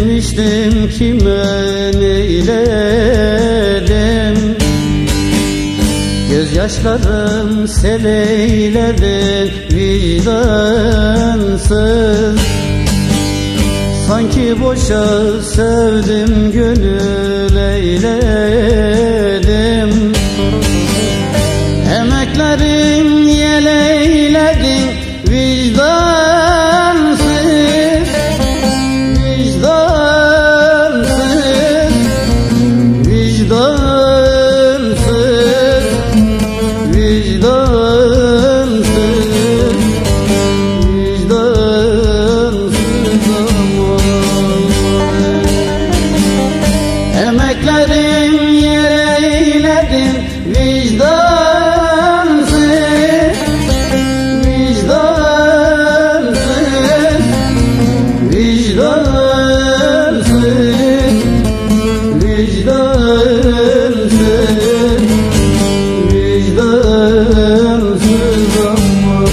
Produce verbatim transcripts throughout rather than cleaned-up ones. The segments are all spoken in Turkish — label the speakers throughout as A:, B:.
A: sevmiştim kime neyledim, gözyaşlarım sel eyledi vicdansız. Sanki boşa sevdim gönül eyledim, emeklerim yel eyledin vicdansız, vicdansız, vicdansız, vicdansız, vicdansız aman. Emeklerim yer eyledin vicdansız, vicdansız, vicdansız, vicdansız, vicdansız aman.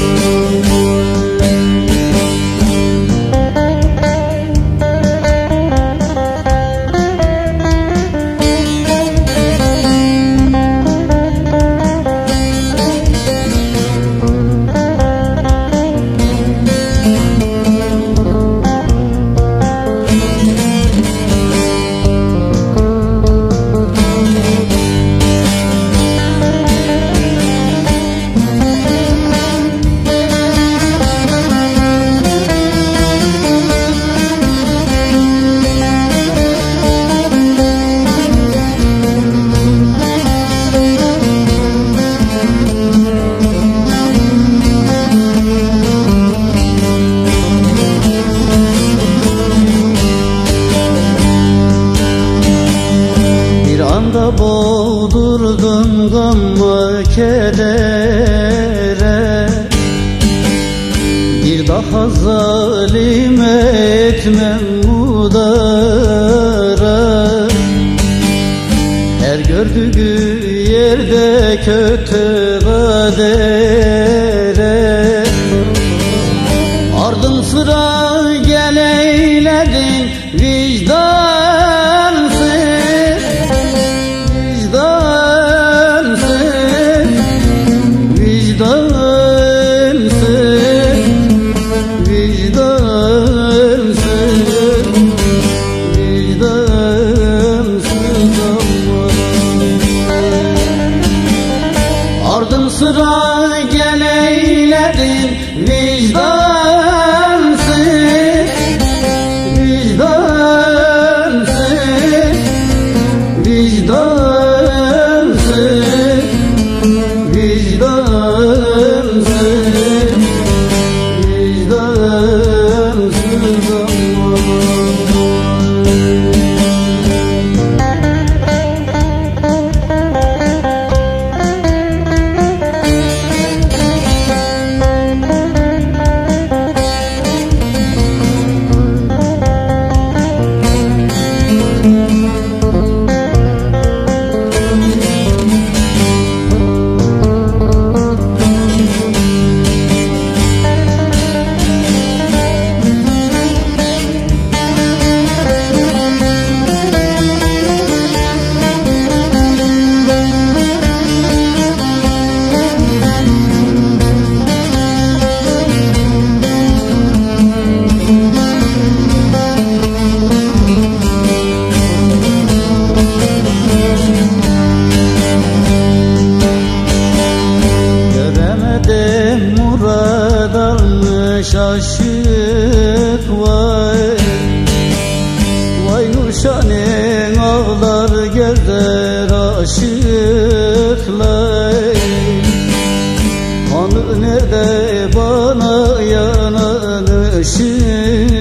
A: Anda boğdurdun gamma kedere, bir daha zalim etmem mudara. Her gördüğü yerde kötü kadere, ardın sıra gel eyledin vicdansız, vicdansız, vicdansız aman. Ardın sıra gel eyledin vicdansız, vicdansız, vicdansız, vicdansız, vicdansız aman. Murad almış aşık vay, vay Nurşan'ın ağlar gezer aşıklar. Kanı nerede bana yanan ışık,